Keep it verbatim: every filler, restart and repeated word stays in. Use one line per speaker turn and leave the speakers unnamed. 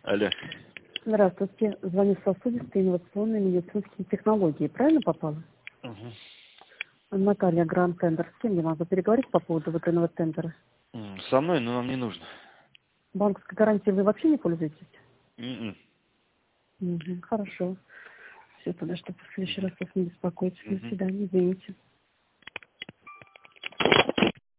Алло.
Здравствуйте. Звоню в сосудистые инновационные медицинские технологии. Правильно попала?
Угу.
Наталья Гранд Тендер. С кем я могу переговорить по поводу выигранного тендера?
Со мной, но нам не нужно.
Банковской гарантией вы вообще не пользуетесь?
М-м.
Угу. Хорошо. Все, тогда, чтобы в следующий раз вас не беспокоить. До
Мгм.
свидания. Извините.